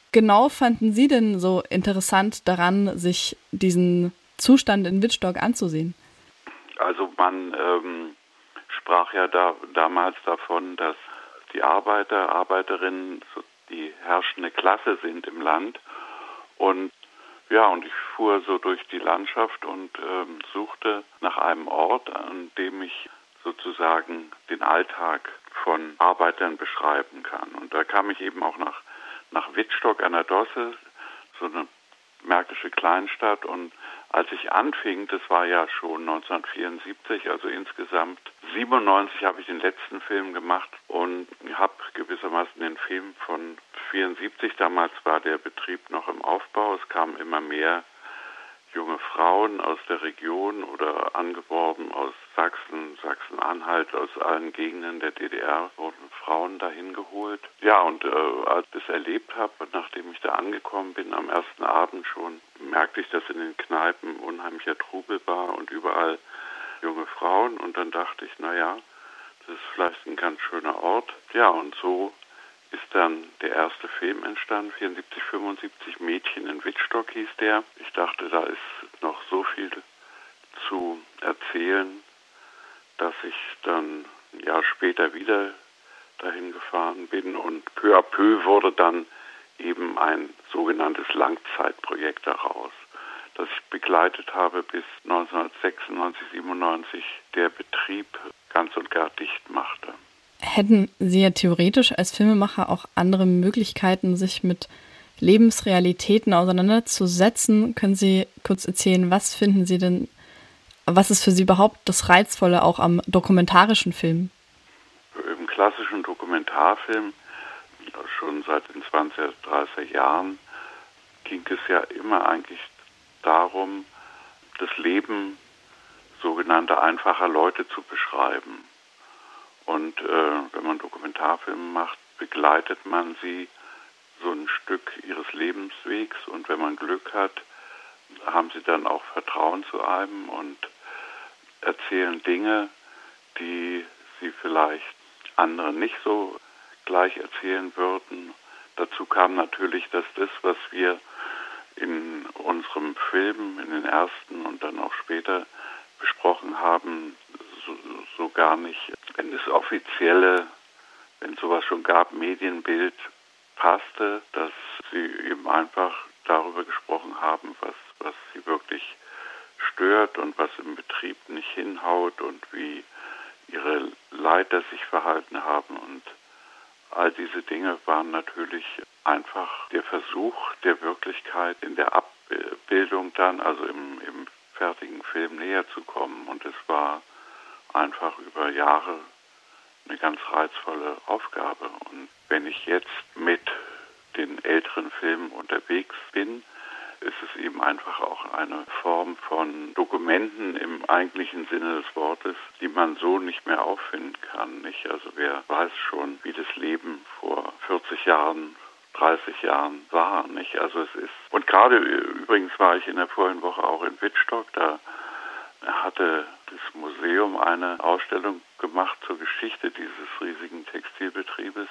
genau fanden Sie denn so interessant daran, sich diesen Zustand in Wittstock anzusehen? Also man sprach ja damals davon, dass die Arbeiterinnen die herrschende Klasse sind im Land. Und ja, und ich fuhr so durch die Landschaft und suchte nach einem Ort, an dem ich sozusagen den Alltag von Arbeitern beschreiben kann. Und da kam ich eben auch nach Wittstock an der Dosse, so eine märkische Kleinstadt. Und als ich anfing, das war ja schon 1974, also insgesamt 97 habe ich den letzten Film gemacht und habe gewissermaßen den Film von 74, damals war der Betrieb noch im Aufbau, es kamen immer mehr junge Frauen aus der Region oder angeworben aus Sachsen, Sachsen-Anhalt, aus allen Gegenden der DDR wurden Frauen dahin geholt. Ja, und als ich das erlebt habe, nachdem ich da angekommen bin, am ersten Abend schon, merkte ich, dass in den Kneipen unheimlicher Trubel war und überall junge Frauen. Und dann dachte ich, naja, das ist vielleicht ein ganz schöner Ort. Ja, und so ist dann der erste Film entstanden, 74, 75, Mädchen in Wittstock hieß der. Ich dachte, da ist noch so viel zu erzählen, dass ich dann ein Jahr später wieder dahin gefahren bin und peu à peu wurde dann eben ein sogenanntes Langzeitprojekt daraus, das ich begleitet habe bis 1996, 97 der Betrieb ganz und gar dicht machte. Hätten Sie ja theoretisch als Filmemacher auch andere Möglichkeiten, sich mit Lebensrealitäten auseinanderzusetzen? Können Sie kurz erzählen, was finden Sie denn, was ist für Sie überhaupt das Reizvolle auch am dokumentarischen Film? Im klassischen Dokumentarfilm, schon seit den 20er, 30er Jahren, ging es ja immer eigentlich darum, das Leben sogenannter einfacher Leute zu beschreiben. Und wenn man Dokumentarfilme macht, begleitet man sie so ein Stück ihres Lebenswegs. Und wenn man Glück hat, haben sie dann auch Vertrauen zu einem und erzählen Dinge, die sie vielleicht anderen nicht so gleich erzählen würden. Dazu kam natürlich, dass das, was wir in unserem Film, in den ersten und dann auch später besprochen haben, so gar nicht, wenn das offizielle, wenn es sowas schon gab, Medienbild passte, dass sie eben einfach darüber gesprochen haben, was sie wirklich stört und was im Betrieb nicht hinhaut und wie ihre Leiter sich verhalten haben. Und all diese Dinge waren natürlich einfach der Versuch der Wirklichkeit in der Abbildung dann, also im fertigen Film näher zu kommen. Und es war einfach über Jahre eine ganz reizvolle Aufgabe. Und wenn ich jetzt mit den älteren Filmen unterwegs bin, ist es eben einfach auch eine Form von Dokumenten im eigentlichen Sinne des Wortes, die man so nicht mehr auffinden kann. Nicht? Also wer weiß schon, wie das Leben vor 40 Jahren, 30 Jahren war. Nicht? Also es ist, und gerade übrigens war ich in der vorigen Woche auch in Wittstock, da hatte das Museum eine Ausstellung gemacht zur Geschichte dieses riesigen Textilbetriebes.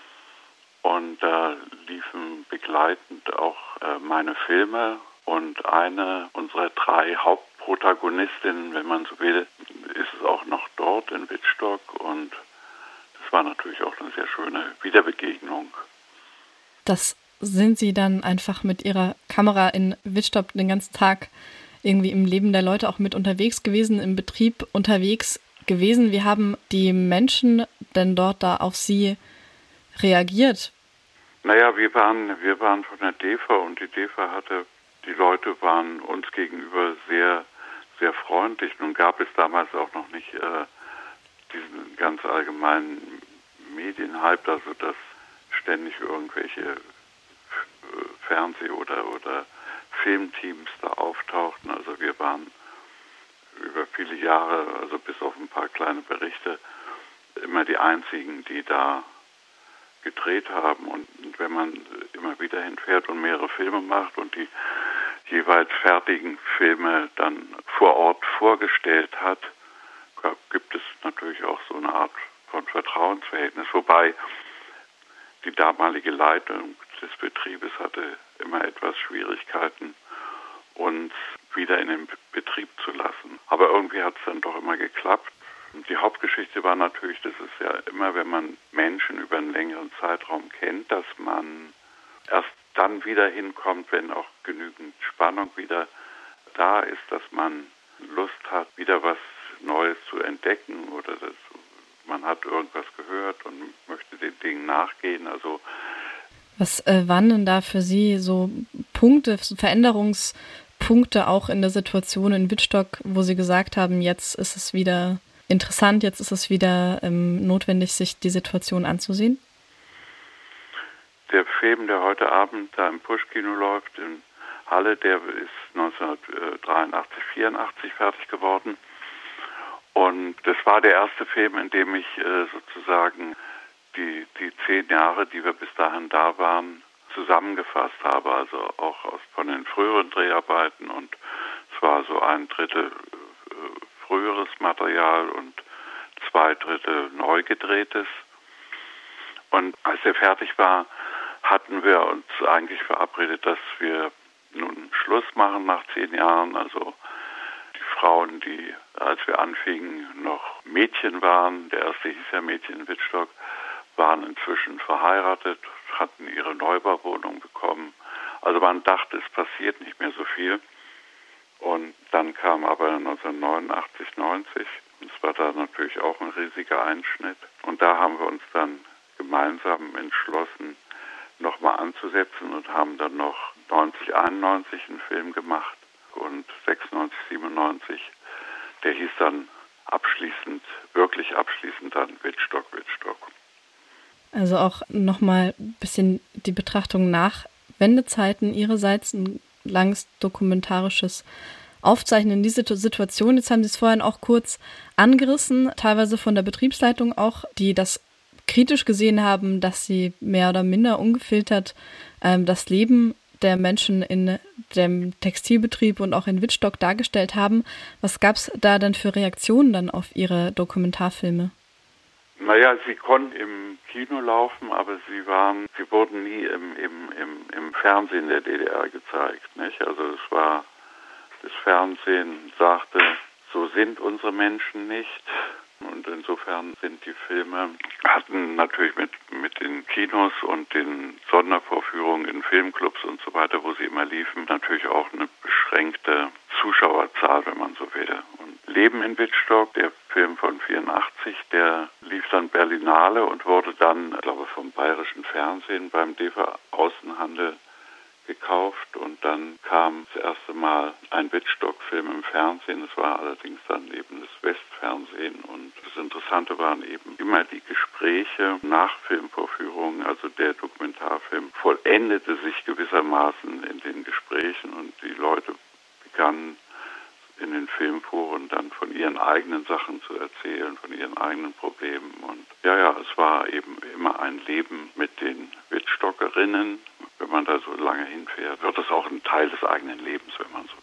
Und da liefen begleitend auch meine Filme und eine unserer 3 Hauptprotagonistinnen, wenn man so will, ist es auch noch dort in Wittstock und das war natürlich auch eine sehr schöne Wiederbegegnung. Das sind Sie dann einfach mit Ihrer Kamera in Wittstock den ganzen Tag irgendwie im Leben der Leute auch mit unterwegs gewesen, im Betrieb unterwegs gewesen. Wie haben die Menschen denn dort da auf Sie reagiert? Naja, wir waren von der DEFA und die DEFA die Leute waren uns gegenüber sehr, sehr freundlich. Nun gab es damals auch noch nicht diesen ganz allgemeinen Medienhype, also dass ständig irgendwelche Fernseh- oder Filmteams da auftauchten. Also wir waren über viele Jahre, also bis auf ein paar kleine Berichte, immer die einzigen, die da gedreht haben. Und wenn man immer wieder hinfährt und mehrere Filme macht und die jeweils fertigen Filme dann vor Ort vorgestellt hat, gibt es natürlich auch so eine Art von Vertrauensverhältnis. Wobei die damalige Leitung des Betriebes hatte hatte immer etwas Schwierigkeiten, uns wieder in den Betrieb zu lassen. Aber irgendwie hat es dann doch immer geklappt. Und die Hauptgeschichte war natürlich, das ist ja immer, wenn man Menschen über einen längeren Zeitraum kennt, dass man erst dann wieder hinkommt, wenn auch genügend Spannung wieder da ist, dass man Lust hat, wieder was Neues zu entdecken oder man hat irgendwas gehört und möchte den Dingen nachgehen. Also was waren denn da für Sie so Punkte, Veränderungspunkte auch in der Situation in Wittstock, wo Sie gesagt haben, jetzt ist es wieder interessant, jetzt ist es wieder notwendig, sich die Situation anzusehen? Der Film, der heute Abend da im Push-Kino läuft in Halle, der ist 1983, 84 fertig geworden. Und das war der erste Film, in dem ich sozusagen die 10 Jahre, die wir bis dahin da waren, zusammengefasst habe. Also auch von den früheren Dreharbeiten. Und es war so 1/3 früheres Material und 2/3 neu gedrehtes. Und als er fertig war, hatten wir uns eigentlich verabredet, dass wir nun Schluss machen nach 10 Jahren. Also die Frauen, die, als wir anfingen, noch Mädchen waren, der erste hieß ja Mädchen in Wittstock, waren inzwischen verheiratet, hatten ihre Neubauwohnung bekommen. Also man dachte, es passiert nicht mehr so viel. Und dann kam aber 1989, 90. Und es war da natürlich auch ein riesiger Einschnitt. Und da haben wir uns dann gemeinsam entschlossen, nochmal anzusetzen und haben dann noch 90, 91 einen Film gemacht und 96, 97, der hieß dann wirklich abschließend dann Wittstock. Also auch nochmal ein bisschen die Betrachtung nach Wendezeiten ihrerseits, ein langes dokumentarisches Aufzeichnen dieser Situation. Jetzt haben Sie es vorhin auch kurz angerissen, teilweise von der Betriebsleitung auch, die das kritisch gesehen haben, dass sie mehr oder minder ungefiltert das Leben der Menschen in dem Textilbetrieb und auch in Wittstock dargestellt haben. Was gab es da dann für Reaktionen dann auf Ihre Dokumentarfilme? Naja, sie konnten im Kino laufen, aber sie wurden nie im Fernsehen der DDR gezeigt, nicht? Also das Fernsehen sagte, so sind unsere Menschen nicht. Und insofern sind die Filme, hatten natürlich mit den Kinos und den Sondervorführungen in Filmclubs und so weiter, wo sie immer liefen, natürlich auch eine beschränkte Zuschauerzahl, wenn man so will. Und Leben in Wittstock, der Film von 84, der lief dann Berlinale und wurde dann, ich glaube, vom Bayerischen Fernsehen beim DEFA-Außenhandel gekauft und dann kam das erste Mal ein Wittstock-Film im Fernsehen. Es war allerdings dann eben das Westfernsehen und das Interessante waren eben immer die Gespräche nach Filmvorführungen. Also der Dokumentarfilm vollendete sich gewissermaßen in den Gesprächen und die Leute begannen in den Filmforen dann von ihren eigenen Sachen zu erzählen, von ihren eigenen Problemen. Und ja, es war eben immer ein Leben mit den Wittstockerinnen. Wenn man da so lange hinfährt, wird es auch ein Teil des eigenen Lebens, wenn man so will.